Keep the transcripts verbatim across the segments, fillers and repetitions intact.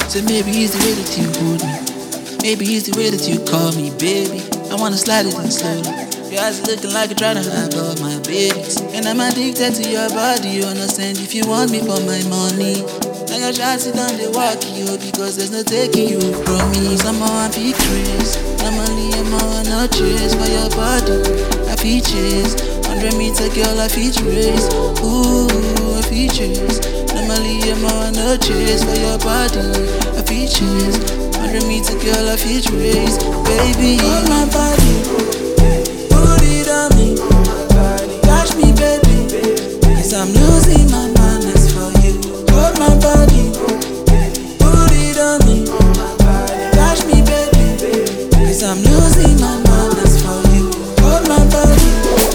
So maybe it's the way that you hold me. Maybe it's the way that you call me, baby. I wanna slide it in slowly. Your eyes looking like you're trying to hide all my babies. And I'm addicted to your body, you understand? If you want me for my money, now your shots sit down, they walk you, because there's no taking you from me. Somehow I feel crazy. Normally I'm on no chase for your body. I feel chase. Hundred meter girl, I feel race. Ooh, I feel chase. Normally I'm on no chase for your body. I feel chase. Hundred meter girl, I feel race. Baby, hold my body, put it on me, touch me, baby, 'cause I'm losing my manners for you. Hold my body, put it on me, touch me, baby, 'cause I'm losing my manners for you. Hold my body,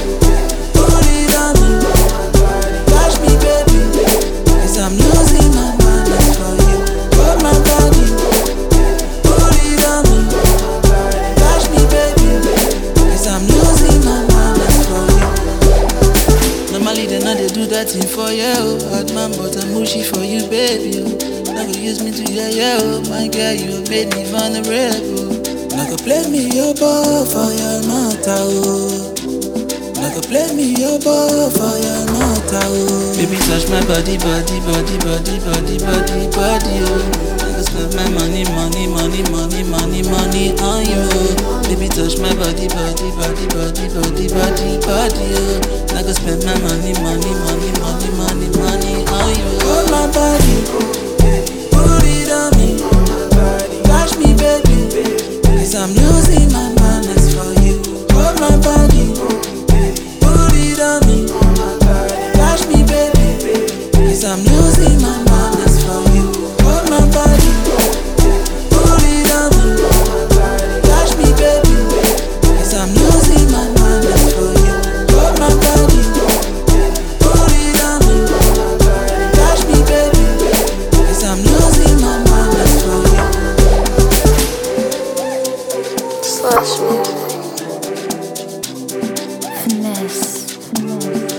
put it on me, touch me, baby, 'cause I'm losing my manners for you. Hold my body, put it on me, touch me, baby, 'cause I'm losing my manners for you. Normally they know they do that thing for you, hard man, but I'm mushy for you, baby. Never use me to yeah, yeah, oh my girl, you made me vulnerable. Now go play me your ball for your mata, oh. Now go play me your ball for your mata, oh. Baby, touch my body, body, body, body, body, body, body, oh. I go spend my money, money, money, money, money, money on you, oh. Baby, touch my body, body, body, body, body, body, body, oh. I go spend my money, money, money, money, money, money on you. Hold my body, put it on me, touch me, baby, 'cause I'm losing my manners for you. Hold my body, put it on me, touch me, baby, 'cause I'm losing my manners for you. Hold my body, put it on me, touch me, baby, 'cause I'm losing my manners for you. Hold my body, put it on me, touch me, baby, 'cause I'm losing my manners for you. Slush music. Finesse. Finesse.